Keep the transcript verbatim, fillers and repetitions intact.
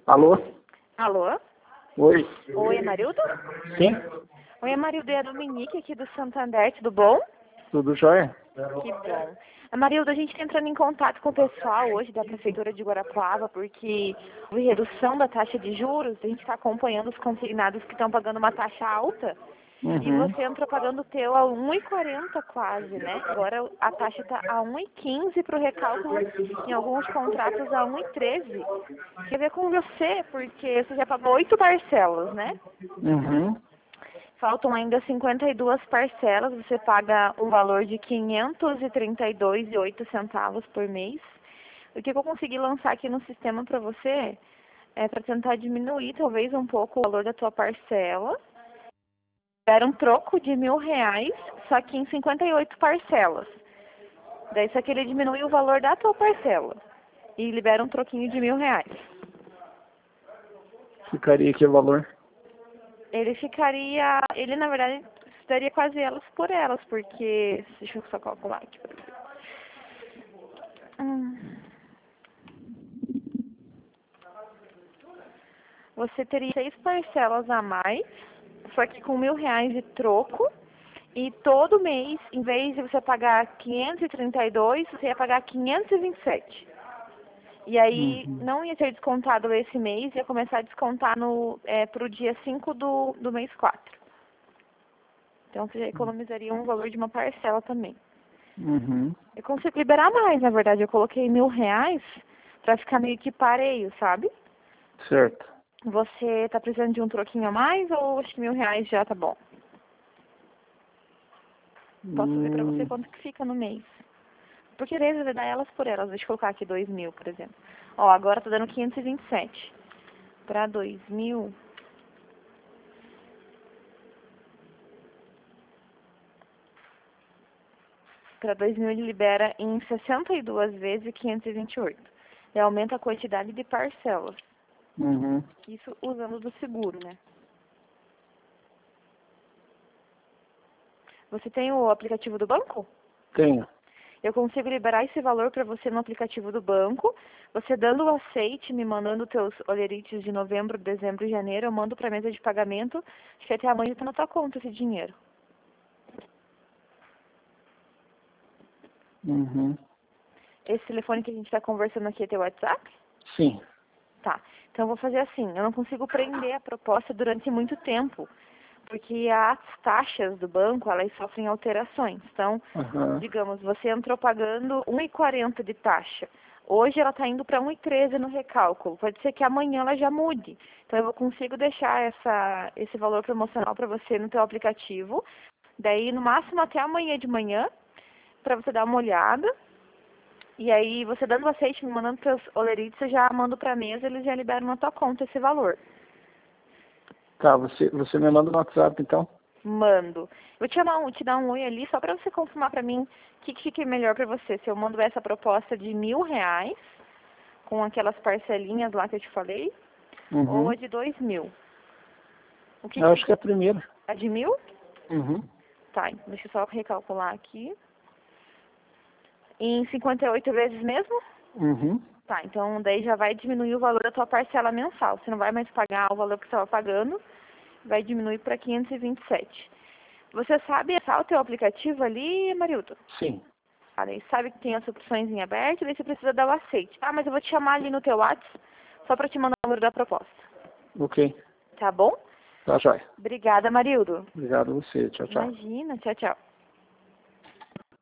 Alô? Alô? Oi? Oi, Amarildo? Sim? Oi, Amarildo, é a Dominique aqui do Santander, tudo bom? Tudo jóia? Que bom. Amarildo, a gente está entrando em contato com o pessoal hoje da Prefeitura de Guarapuava porque houve redução da taxa de juros, a gente está acompanhando os consignados que estão pagando uma taxa alta. E Uhum. você entrou pagando o teu a um e quarenta quase, né? Agora a taxa está a um e quinze para o recálculo, em alguns contratos a um e treze. Quer ver com você, porque você já pagou oito parcelas, né? Uhum. Faltam ainda cinquenta e duas parcelas, você paga o valor de quinhentos e trinta e dois reais e oito centavos por mês. O que eu consegui lançar aqui no sistema para você é para tentar diminuir talvez um pouco o valor da tua parcela. Era um troco de mil reais, só que em cinquenta e oito parcelas. Daí só que ele diminui o valor da tua parcela e libera um troquinho de mil reais. Ficaria aqui o valor. Ele ficaria, ele na verdade daria quase elas por elas, porque, deixa eu só calcular aqui pra você. Hum. Você teria seis parcelas a mais, só que com mil reais de troco, e todo mês, em vez de você pagar quinhentos e trinta e dois, você ia pagar quinhentos e vinte e sete. E aí Uhum. não ia ser descontado esse mês, ia começar a descontar no, é, para o dia cinco do, do mês quatro. Então você já economizaria um valor de uma parcela também. Uhum. Eu consigo liberar mais, na verdade. Eu coloquei mil reais pra ficar meio que pareio, sabe? Certo. Você tá precisando de um troquinho a mais ou acho que mil reais já tá bom? Posso ver pra você Hum, quanto que fica no mês. Porque daí vai dar elas por elas. Deixa eu colocar aqui dois mil, por exemplo. Ó, agora tá dando quinhentos e vinte e sete. Pra dois mil... Para dois mil ele libera em sessenta e duas vezes quinhentos e vinte e oito. E aumenta a quantidade de parcelas. uhum. Isso usando do seguro, né? Você tem o aplicativo do banco? Tenho. Eu consigo liberar esse valor para você no aplicativo do banco. Você dando o aceite, me mandando teus olerites de novembro, dezembro e janeiro, eu mando para a mesa de pagamento. Acho que até amanhã está na tua conta esse dinheiro. Uhum. Esse telefone que a gente está conversando aqui é teu WhatsApp? Sim. Tá. Então eu vou fazer assim, eu não consigo prender a proposta durante muito tempo, porque as taxas do banco, elas sofrem alterações. Então, Uhum. digamos, você entrou pagando um e quarenta de taxa. Hoje ela está indo para um e treze no recálculo. Pode ser que amanhã ela já mude. Então eu consigo deixar essa, esse valor promocional para você no teu aplicativo. Daí, no máximo até amanhã de manhã, para você dar uma olhada. E aí, você dando o aceite, me mandando seus olerites, eu já mando para a mesa, eles já liberam na tua conta esse valor. Tá, você, você me manda no WhatsApp então? Mando. Vou te, chamar um, te dar um oi ali, só para você confirmar para mim o que, que fica melhor para você. Se eu mando essa proposta de mil reais, com aquelas parcelinhas lá que eu te falei, ou a Uhum. de dois mil. O que, Eu que acho fica? que é a primeira. A de mil? Uhum. Tá, deixa eu só recalcular aqui. Em cinquenta e oito vezes mesmo? Uhum. Tá, então daí já vai diminuir o valor da tua parcela mensal. Você não vai mais pagar o valor que você estava pagando, vai diminuir para quinhentos e vinte e sete. Você sabe acessar o teu aplicativo ali, Marildo? Sim. Ah, daí sabe que tem as opções em aberto, daí você precisa dar o aceite. Ah, mas eu vou te chamar ali no teu WhatsApp, só para te mandar o número da proposta. Ok. Tá bom? Tá jóia. Obrigada, Marildo. Obrigado a você. Tchau, tchau. Imagina, tchau, tchau.